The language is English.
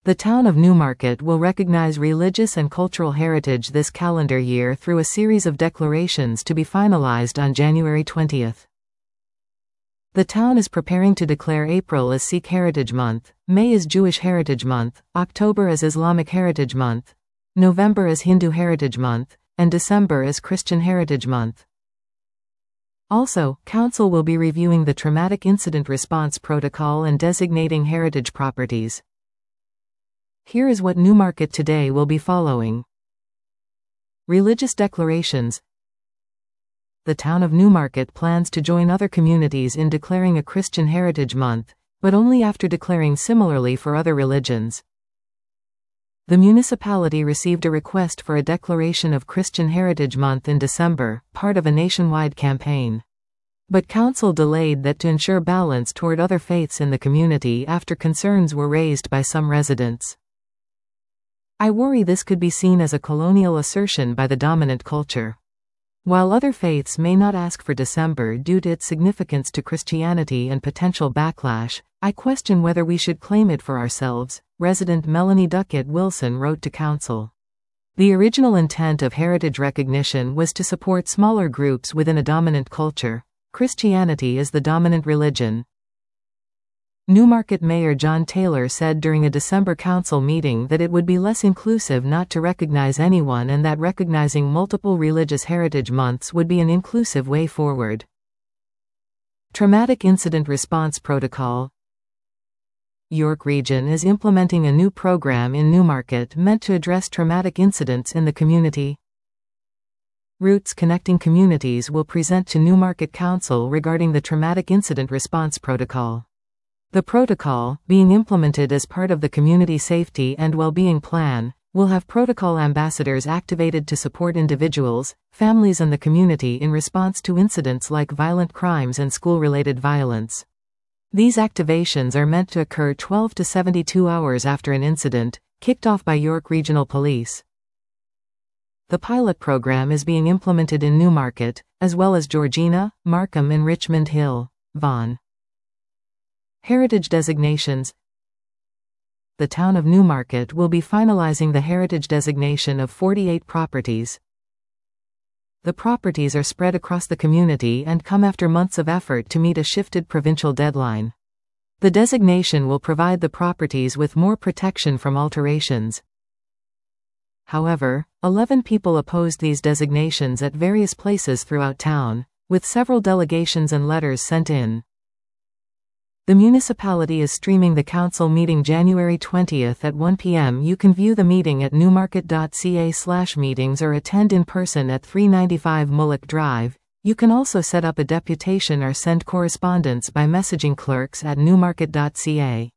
The town of Newmarket will recognize religious and cultural heritage this calendar year through a series of declarations to be finalized on January 20th. The town is preparing to declare April as Sikh Heritage Month, May as Jewish Heritage Month, October as Islamic Heritage Month, November as Hindu Heritage Month, and December as Christian Heritage Month. Also, Council will be reviewing the Traumatic Incident Response Protocol and designating heritage properties. Here is what Newmarket today will be following. Religious declarations. The town of Newmarket plans to join other communities in declaring a Christian Heritage Month, but only after declaring similarly for other religions. The municipality received a request for a declaration of Christian Heritage Month in December, part of a nationwide campaign. But Council delayed that to ensure balance toward other faiths in the community after concerns were raised by some residents. I worry this could be seen as a colonial assertion by the dominant culture. While other faiths may not ask for December due to its significance to Christianity and potential backlash, I question whether we should claim it for ourselves, resident Melanie Duckett Wilson wrote to Council. The original intent of heritage recognition was to support smaller groups within a dominant culture. Christianity is the dominant religion. Newmarket Mayor John Taylor said during a December council meeting that it would be less inclusive not to recognize anyone and that recognizing multiple religious heritage months would be an inclusive way forward. Traumatic Incident Response Protocol. York Region is implementing a new program in Newmarket meant to address traumatic incidents in the community. Roots Connecting Communities will present to Newmarket Council regarding the Traumatic Incident Response Protocol. The protocol, being implemented as part of the Community Safety and Wellbeing Plan, will have protocol ambassadors activated to support individuals, families and the community in response to incidents like violent crimes and school-related violence. These activations are meant to occur 12 to 72 hours after an incident, kicked off by York Regional Police. The pilot program is being implemented in Newmarket, as well as Georgina, Markham and Richmond Hill, Vaughan. Heritage designations. The town of Newmarket will be finalizing the heritage designation of 48 properties. The properties are spread across the community and come after months of effort to meet a shifted provincial deadline. The designation will provide the properties with more protection from alterations. However, 11 people opposed these designations at various places throughout town, with several delegations and letters sent in. The municipality is streaming the council meeting January 20th at 1 p.m. You can view the meeting at newmarket.ca/meetings or attend in person at 395 Mullock Drive. You can also set up a deputation or send correspondence by messaging clerks at newmarket.ca.